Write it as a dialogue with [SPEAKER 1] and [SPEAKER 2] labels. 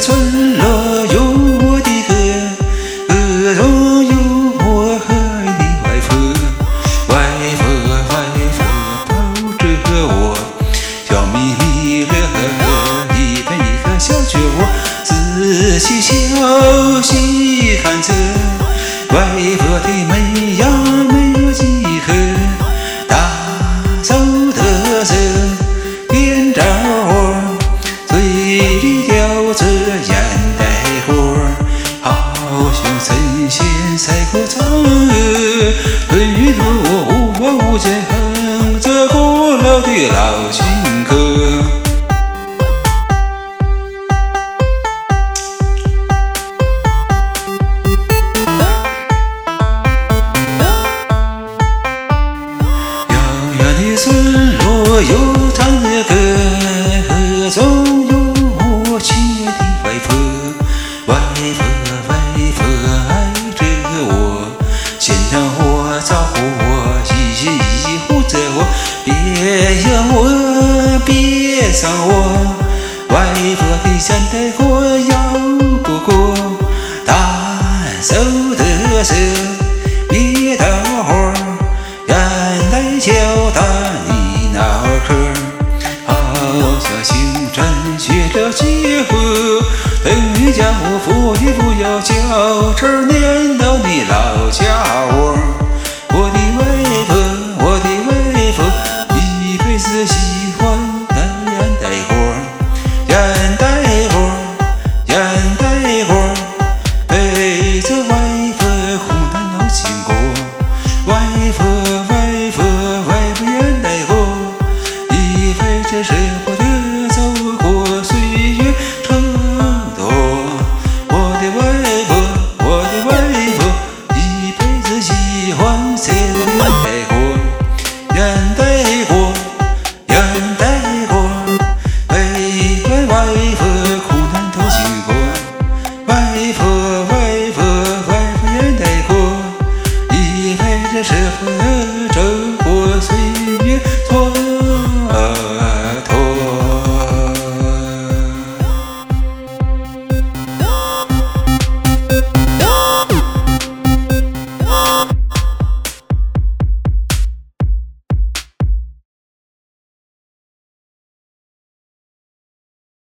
[SPEAKER 1] 村落有我的河，河中有我和爱的外婆，外婆抱着我，笑眯眯地一边一个小酒窝，仔细小细看着外婆的眉呀没有几颗，大手的手边着我，嘴里叼着烟袋锅，好像神仙赛过嫦娥，对着我无无间哼着古老的老情歌。村落有唱的歌，河中有我亲爱的外婆，外婆爱着我，牵着我，照顾我，依护着我，别让我，别伤我。外婆的烟袋锅摇不过，单手的手别打火，烟袋敲打你脑壳，好像星辰学了几何，等家我父也不要叫成念到你老家窝。我的外婆一辈子喜欢那烟袋锅，陪着外婆红淡老经过，外婆烟袋锅，一陪着生活的走过岁月蹉跎。我的外婆一辈子喜欢谁的烟袋锅，陪伴外婆苦难都经过，外婆烟袋锅，一陪着生活的